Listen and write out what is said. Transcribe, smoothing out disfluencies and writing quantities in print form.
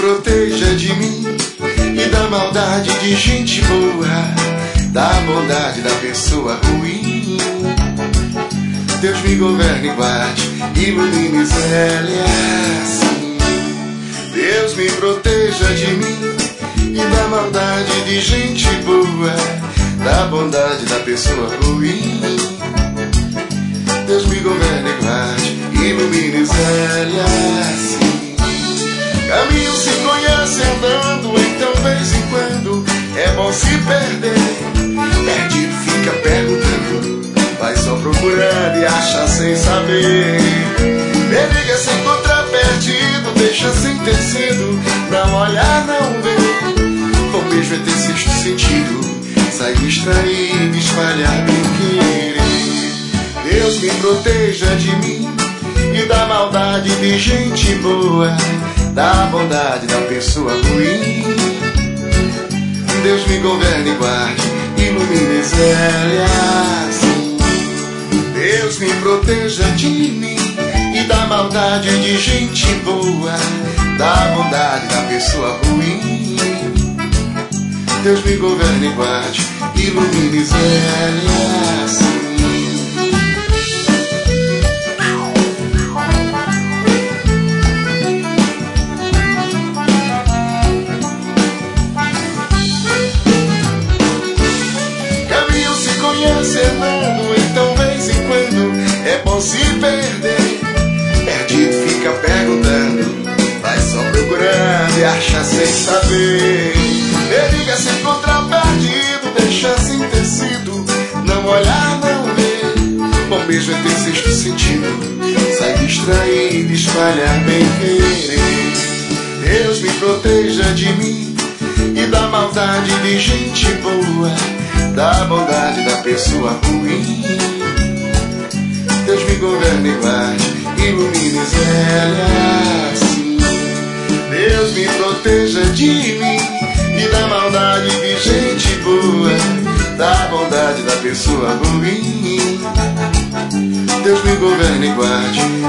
proteja de mim e da maldade de gente boa, da bondade da pessoa ruim. Deus me governe e guarde, ilumine Zélia, assim. Deus me proteja de mim e da maldade de gente boa, da bondade da pessoa ruim. Deus me governe e guarde, ilumine Zélia, assim. Caminho se conhece andando, então vez em quando é bom se perder. Perdido fica perguntando, vai só procurando e acha sem saber. Periga se encontrar perdido, deixa sem tecido, não olhar, não ver. Bom beijo é ter sexto sentido, sai distraído, espalhar bem querer. Deus me proteja de mim e da maldade de gente boa, da bondade da pessoa ruim. Deus me governe e guarde, ilumine Zélia, assim. Deus me proteja de mim e da maldade de gente boa, da bondade da pessoa ruim. Deus me governe e guarde, ilumine Zélia, assim. Cenando, então vez em quando é bom se perder. Perdido fica perguntando, vai só procurando e acha sem saber. Periga se encontrar perdido, deixa sem tecido, não olhar, não ver. Bom beijo é ter sexto sentido, sai distraído, espalhar bem querer. Deus me proteja de mim e da maldade de gente boa, da bondade da pessoa ruim. Deus me governe e guarde, ilumine Zélia, assim. Deus me proteja de mim e da maldade de gente boa, da bondade da pessoa ruim. Deus me governe e guarde,